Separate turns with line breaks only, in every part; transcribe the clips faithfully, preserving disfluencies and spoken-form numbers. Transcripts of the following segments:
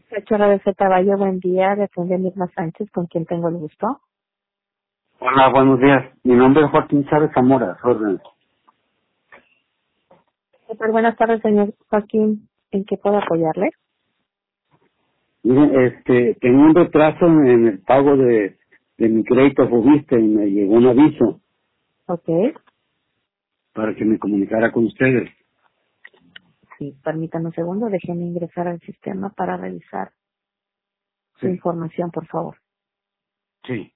Chorro de Z Valle, buen día, de Frente Mirna Sánchez, con quien tengo el gusto.
Hola, buenos días. Mi nombre es Joaquín Chávez Zamora. Orden.
Super, buenas tardes, señor Joaquín. ¿En qué puedo apoyarle?
Mire, este, tengo un retraso en, en el pago de, de mi crédito Fobiste y me llegó un aviso
Ok.
para que me comunicara con ustedes.
Sí, permítame un segundo, déjeme ingresar al sistema para revisar su
Sí,
información, por favor.
sí.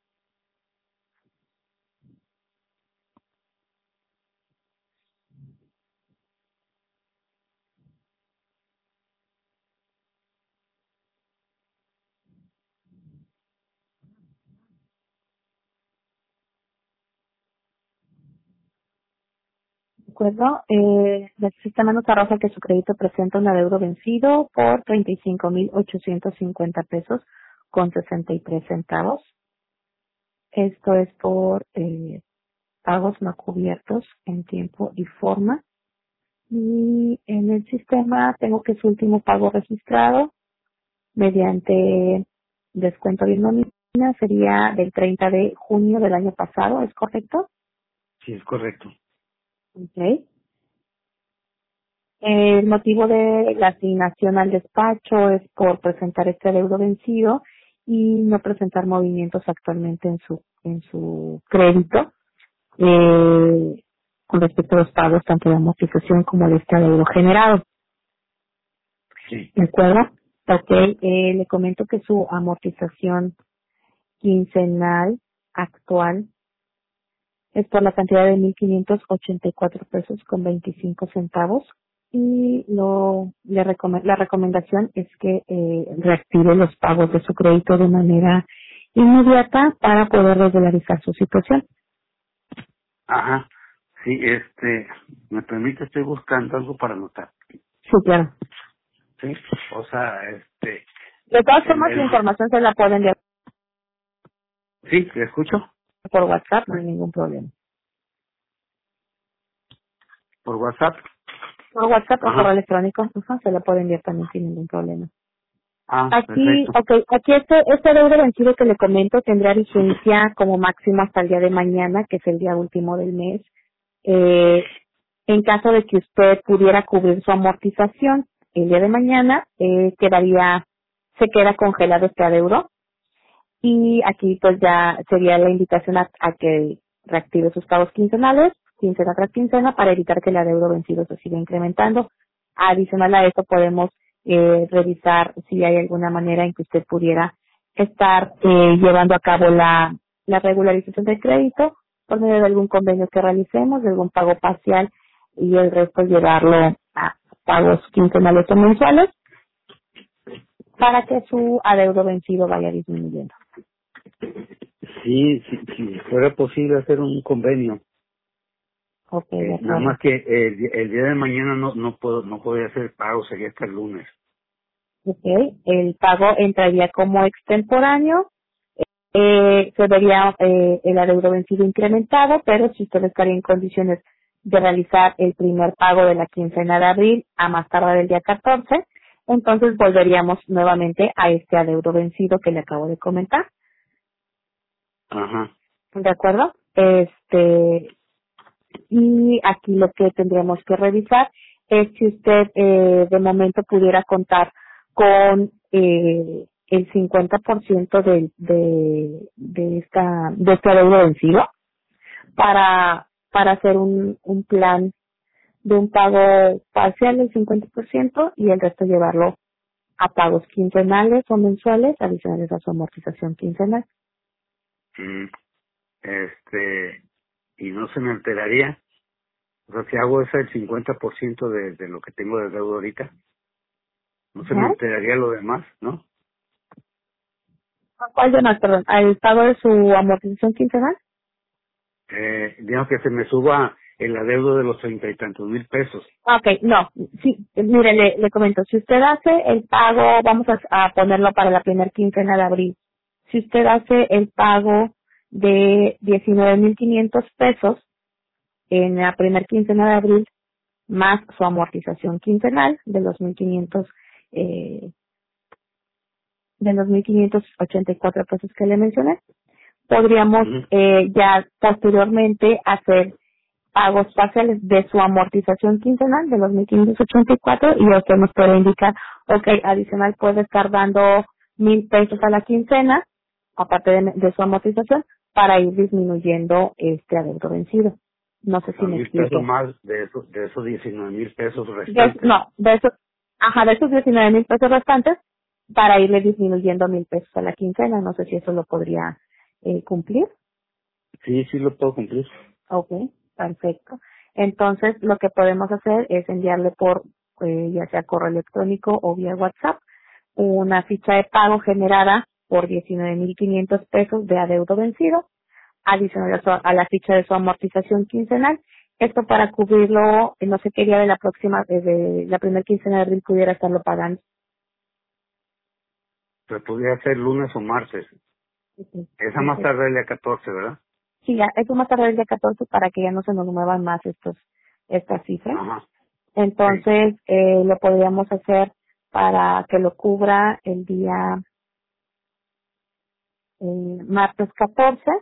¿De acuerdo? Eh, el sistema nos arroja que su crédito presenta un adeudo vencido por treinta y cinco mil ochocientos cincuenta pesos con sesenta y tres centavos. Esto es por eh, pagos no cubiertos en tiempo y forma. Y en el sistema tengo que su último pago registrado mediante descuento de nómina sería del treinta de junio del año pasado, ¿es correcto?
Sí, es correcto.
Ok. El motivo de la asignación al despacho es por presentar este adeudo vencido y no presentar movimientos actualmente en su en su crédito eh, con respecto a los pagos tanto de amortización como de este adeudo generado.
Sí.
¿De acuerdo? Ok, eh, le comento que su amortización quincenal actual es por la cantidad de mil quinientos ochenta y cuatro pesos con veinticinco centavos y lo, le recome- la recomendación es que eh, reactive los pagos de su crédito de manera inmediata para poder regularizar su situación.
Ajá. Sí, este, me permite, estoy buscando algo para anotar.
Sí, claro.
Sí. O sea, este,
De todas
el,
formas, la
el,
información se la pueden enviar
sí, ¿le escucho?
por WhatsApp, no hay ningún problema.
Por WhatsApp.
Por WhatsApp o correo
Ajá.
electrónico, ajá, se la pueden enviar también sin ningún problema.
Ah,
Aquí,
perfecto.
okay, aquí este, este deuda vencido que le comento tendrá vigencia como máximo hasta el día de mañana, que es el día último del mes. Eh, en caso de que usted pudiera cubrir su amortización el día de mañana, eh, quedaría, se queda congelado este adeudo. Y aquí pues ya sería la invitación a, a que reactive sus pagos quincenales, quincena tras quincena, para evitar que el adeudo vencido se siga incrementando. Adicional a esto podemos eh, revisar si hay alguna manera en que usted pudiera estar eh, llevando a cabo la, la regularización del crédito por medio de algún convenio que realicemos, de algún pago parcial y el resto llevarlo a pagos quincenales o mensuales para que su adeudo vencido vaya disminuyendo.
Sí, sí, si fuera posible hacer un convenio.
Ok, de
Eh, nada
acuerdo.
más que el, di- el día de mañana no no puedo no podía hacer pago, sería hasta el lunes.
Ok, el pago entraría como extemporáneo, eh, se vería eh, el adeudo vencido incrementado, pero si usted estaría en condiciones de realizar el primer pago de la quincena de abril a más tardar el día catorce, entonces volveríamos nuevamente a este adeudo vencido que le acabo de comentar,
Ajá.
¿de acuerdo? Este, y aquí lo que tendríamos que revisar es si usted eh, de momento pudiera contar con eh, el cincuenta por ciento de, de, de esta de este adeudo vencido para para hacer un, un plan de un pago parcial del cincuenta por ciento y el resto llevarlo a pagos quincenales o mensuales adicionales a su amortización quincenal.
Mm, Este, y no se me alteraría. O sea, si hago ese el cincuenta por ciento de, de lo que tengo de deuda ahorita, no se me
¿Ya?
alteraría lo demás, ¿no?
¿Cuál de más, perdón? ¿Al pago de su amortización quincenal?
Eh, digamos que se me suba el adeudo de los treinta y tantos mil pesos.
Ok, no, sí, mire, le, le comento, si usted hace el pago, vamos a, a ponerlo para la primera quincena de abril, si usted hace el pago de diecinueve mil quinientos pesos en la primera quincena de abril, más su amortización quincenal de los mil quinientos de los mil quinientos ochenta y cuatro pesos que le mencioné. Podríamos
Ujú.
eh, ya posteriormente hacer pagos parciales de su amortización quincenal de los mil quinientos ochenta y cuatro y usted nos puede indicar, ok, adicional puede estar dando mil pesos a la quincena, aparte de, de su amortización, para ir disminuyendo este adeudo vencido. No sé
O
si
sea,
me
mil pesos
explico.
más de esos, de esos diecinueve mil pesos
De-
restantes.
no, de esos, ajá, de esos diecinueve mil pesos restantes, para irle disminuyendo mil pesos a la quincena. No sé si eso lo podría eh, cumplir.
Sí, sí lo puedo cumplir.
Ok, perfecto. Entonces, lo que podemos hacer es enviarle por, eh, ya sea correo electrónico o vía WhatsApp, una ficha de pago generada por diecinueve mil quinientos pesos de adeudo vencido, adicional a, su- a la ficha de su amortización quincenal. Esto para cubrirlo, eh, no sé qué día de la próxima, eh, de la primera quincena de abril pudiera estarlo pagando.
Se podría ser lunes o martes.
Ujú.
Esa más
Entonces,
tarde el día catorce, ¿verdad?
sí, ya, eso más tarde el día catorce para que ya no se nos muevan más estos, estas cifras.
Ajá. Sí.
Entonces, eh, lo podríamos hacer para que lo cubra el día eh, martes catorce.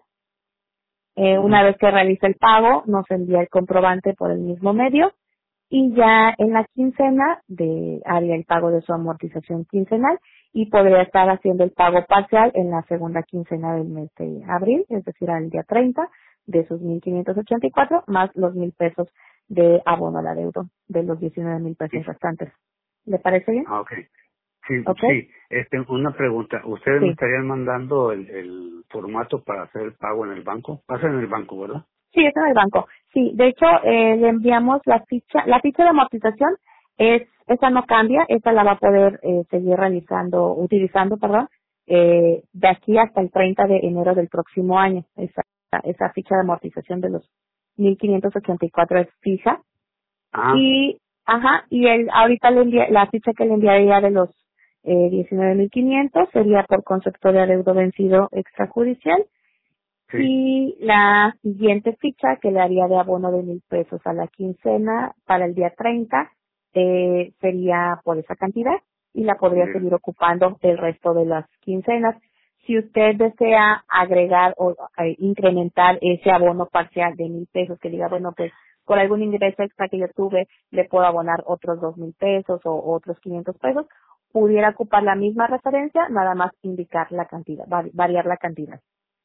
Eh, una
Ujú.
vez que realice el pago, nos envía el comprobante por el mismo medio y ya en la quincena de, haría el pago de su amortización quincenal y podría estar haciendo el pago parcial en la segunda quincena del mes de abril, es decir, al día treinta de sus mil quinientos ochenta y cuatro más los mil pesos de abono al adeudo de los diecinueve mil
Sí.
pesos restantes. ¿Le parece bien?
Ah, ok. Sí,
¿Ok?
sí. Este, una pregunta. ¿Ustedes me
Sí.
estarían mandando el, el formato para hacer el pago en el banco? Pasa en el banco, ¿verdad?
Sí, es en el banco. Sí, de hecho, eh, le enviamos la ficha, la ficha de amortización, es, esa no cambia, esa la va a poder eh, seguir realizando, utilizando, perdón, eh, de aquí hasta el treinta de enero del próximo año. Esa, esa ficha de amortización de los mil quinientos ochenta y cuatro es fija.
Ah,
Y, ajá, y el, ahorita le envía, la ficha que le enviaría de los eh, diecinueve mil quinientos sería por concepto de adeudo vencido extrajudicial.
sí.
Y la siguiente ficha que le haría de abono de mil pesos a la quincena para el día treinta eh, sería por esa cantidad y la podría
Bien.
seguir ocupando el resto de las quincenas. Si usted desea agregar o eh, incrementar ese abono parcial de mil pesos, que diga, bueno, pues por algún ingreso extra que yo tuve, le puedo abonar otros dos mil pesos o otros quinientos pesos, pudiera ocupar la misma referencia, nada más indicar la cantidad, vari- variar la cantidad.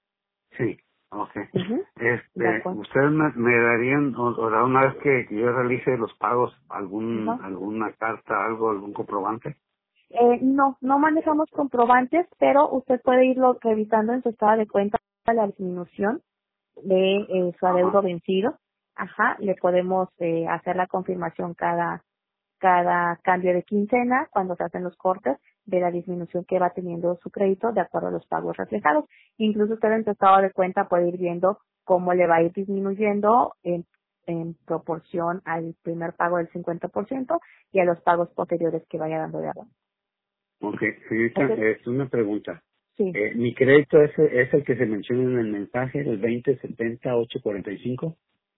Sí. Ok.
Ujú. De
Este,
acuerdo.
¿ustedes me, me darían, o, o la una vez que yo realice los pagos, algún,
Ajá.
alguna carta, algo, algún comprobante?
Eh, no, no manejamos comprobantes, pero usted puede irlo revisando en su estado de cuenta la disminución de eh, su
Ajá.
adeudo vencido. Ajá, le podemos eh, hacer la confirmación cada cada cambio de quincena cuando se hacen los cortes de la disminución que va teniendo su crédito de acuerdo a los pagos reflejados. Incluso usted en su estado de cuenta puede ir viendo cómo le va a ir disminuyendo en, en proporción al primer pago del cincuenta por ciento y a los pagos posteriores que vaya dando de abono.
Ok, señorita,
Ok,
es una pregunta.
sí,
Eh, ¿Mi crédito es, es el que se menciona en el mensaje, el veinte setenta ocho cuarenta y cinco?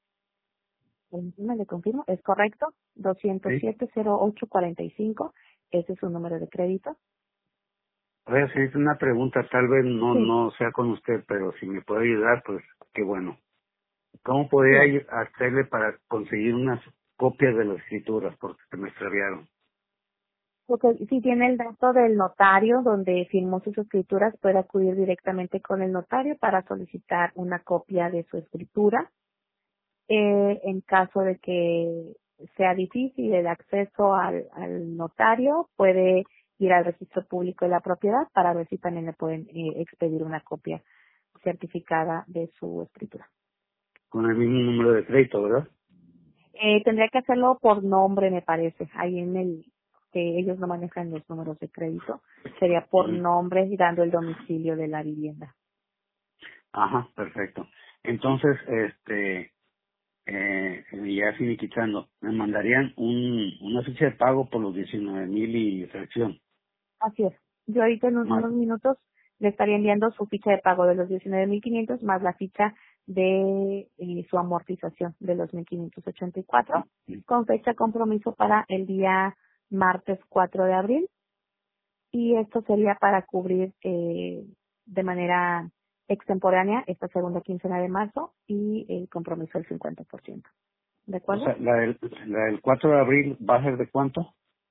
me le confirmo, es correcto, doscientos
Sí.
siete cero ocho cuarenta y cinco, ese es su número de crédito.
Oiga, señorita, una pregunta, tal vez no
Sí,
no sea con usted, pero si me puede ayudar, pues qué bueno. ¿Cómo
sí.
podría yo hacerle para conseguir unas copias de las escrituras? Porque se me extraviaron.
Porque si tiene el dato del notario donde firmó sus escrituras, puede acudir directamente con el notario para solicitar una copia de su escritura. Eh, en caso de que sea difícil el acceso al, al notario, puede ir al registro público de la propiedad para ver si también le pueden eh, expedir una copia certificada de su escritura.
Con el mismo número de crédito, ¿verdad?
Eh, tendría que hacerlo por nombre, me parece. Ahí en el que ellos no manejan los números de crédito, sería por
Ujú.
nombre y dando el domicilio de la vivienda.
Ajá, perfecto. Entonces, este, eh, ya finiquitando, me mandarían un, una ficha de pago por los diecinueve mil y fracción.
Así es. Yo ahorita en un-
Más.
unos minutos le estaría enviando su ficha de pago de los diecinueve mil quinientos más la ficha de eh, su amortización de los mil quinientos ochenta y cuatro con fecha compromiso para el día martes cuatro de abril y esto sería para cubrir eh, de manera extemporánea esta segunda quincena de marzo y el compromiso del cincuenta por ciento. ¿De
O
acuerdo?
sea, la del, la del cuatro de abril va a ser de cuánto?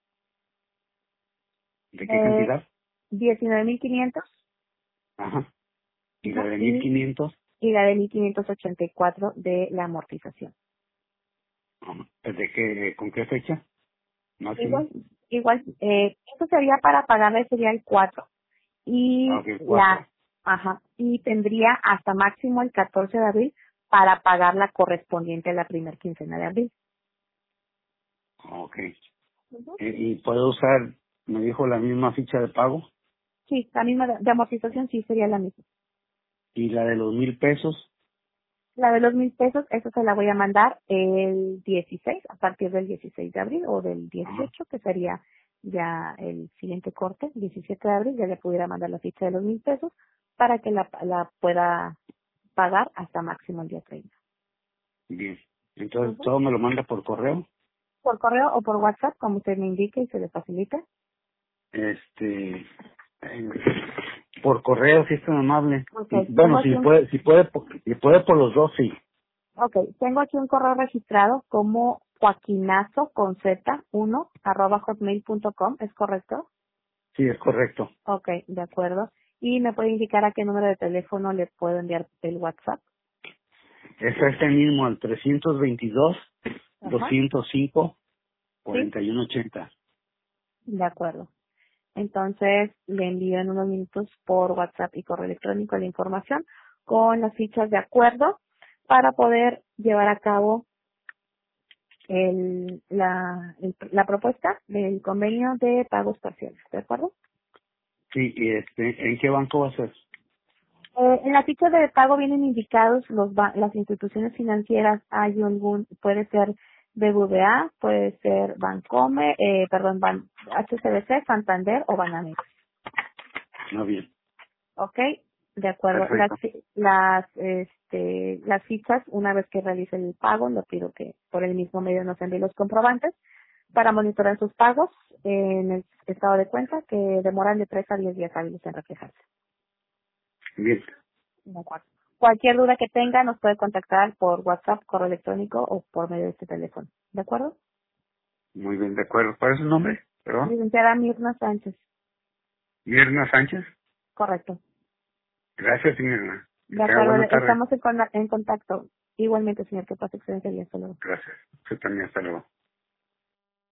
¿De qué
Eh,
cantidad?
diecinueve mil quinientos.
Ajá. ¿Y la
Ajá,
de mil
y,
quinientos?
y la de mil quinientos ochenta y cuatro de la amortización.
¿De qué, con qué fecha máxima?
Igual, igual, eh, esto sería para pagarle sería el cuatro
Ah,
y
ok, cuatro.
la, ajá, y tendría hasta máximo el catorce de abril para pagar la correspondiente a la primer quincena de abril.
Ok.
Ujú.
Eh, ¿Y puedo usar, me dijo, la misma ficha de pago?
Sí, la misma de, de amortización sí sería la misma.
¿Y la de los mil pesos?
La de los mil pesos, eso se la voy a mandar el dieciséis, a partir del dieciséis de abril o del
Ajá.
dieciocho, que sería ya el siguiente corte, diecisiete de abril, ya le pudiera mandar la ficha de los mil pesos para que la, la pueda pagar hasta máximo el día treinta.
Bien. Entonces,
Ujú.
¿todo me lo manda por correo?
Por correo o por WhatsApp, como usted me indique y se le facilite.
Este, eh, por correo, si es tan amable.
Ok,
Y, bueno,
tengo aquí
si
un,
puede, si puede, por- si puede por los dos, sí.
okay, tengo aquí un correo registrado como joaquinazo con z uno arroba hotmail punto com, ¿es correcto?
Sí, es correcto.
Ok, de acuerdo. ¿Y me puede indicar a qué número de teléfono le puedo enviar el WhatsApp?
Es este mismo, al trescientos veintidós,
Ajá.
doscientos cinco,
Sí,
cuarenta y uno ochenta.
de acuerdo. Entonces le envío en unos minutos por WhatsApp y correo electrónico la información con las fichas de acuerdo para poder llevar a cabo el, la, el- la propuesta del convenio de pagos parciales, ¿de acuerdo?
Sí, y este, ¿en qué banco va a ser?
Eh, en la ficha de pago vienen indicados los ba- las instituciones financieras. Hay algún, puede ser B B V A, puede ser Bancome, eh, perdón, Ban, H S B C, Santander o Banamex.
No, bien.
¿Ok? De acuerdo. Las,
Perfecto.
fi- las, este, las fichas, una vez que realice el pago, le pido que por el mismo medio nos envíe los comprobantes para monitorear sus pagos en el estado de cuenta que demoran de tres a diez días hábiles en reflejarse.
Bien.
De acuerdo. Cualquier duda que tenga nos puede contactar por WhatsApp, correo electrónico o por medio de este teléfono. ¿De acuerdo?
Muy bien, de acuerdo. ¿Cuál es su nombre? Perdón.
Licenciada Mirna Sánchez.
Mirna Sánchez.
Correcto.
Gracias, Mirna. Que
De
tenga
acuerdo.
buena tarde.
Estamos en, con- en contacto. Igualmente, señor, que pase excelente día. Hasta luego.
Gracias. Usted también, hasta luego.